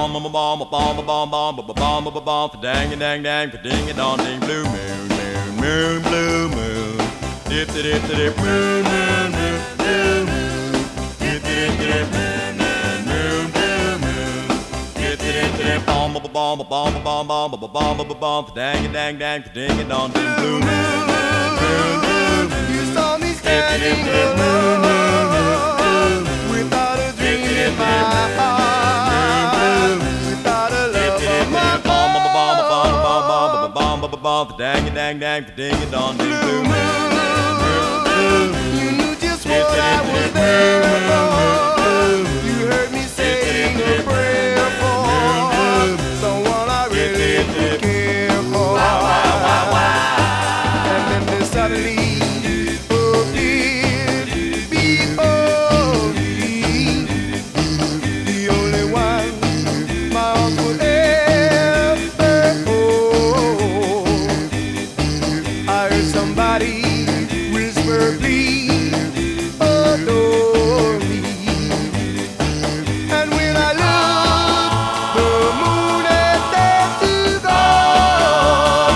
bomb, bomb, bomb, bomb, bomb, bomb, bomb, bomb, bomb, dang, dang, dang, ding, a dong, ding, blue moon, moon, moon, blue moon, dip, dip, dip, moon, moon, moon, blue moon, dip, dip, dip, moon, moon, moon, blue moon, dip, dip, dip, bomb, bomb, bomb, bomb, bomb, bomb, bomb, bomb, bomb, dang, dang, dang, ding, a dong, ding, blue moon, moon, moon, You saw me standing alone without a dream in my heart, without a love of my own. Dang, dang, dang, ding, a dong, ding, blue moon. You knew just what I was there for. You heard me saying a prayer for someone I really did care for. And then there suddenly appeared before me the only one my arms would ever hold. I heard somebody whisper, please adore me. And when I looked, the moon had set to gold.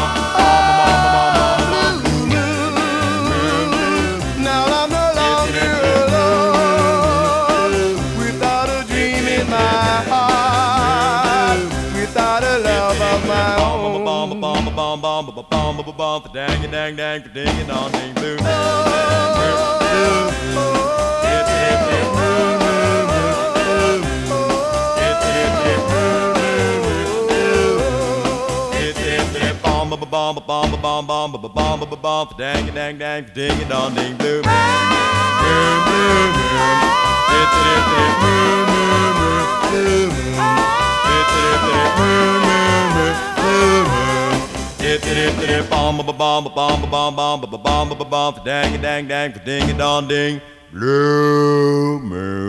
Oh, blue moon. Now I'm no longer alone, without a dream in my heart, without a love of my own. Dang, dang, dang, ding, a dong, ding, blue moon. Bomb, bomb, bomb, bomb, bomb, bomb, bomb, dang, dang, dang, ding, a dong, ding, blue moon, moon, blue moon, moon, moon, blue moon, moon, moon, blue moon, bomb, bomb, bomb, bomb, bomb, bomb, bomb, bomb, dang, dang, dang, ding, a dong, ding, blue moon.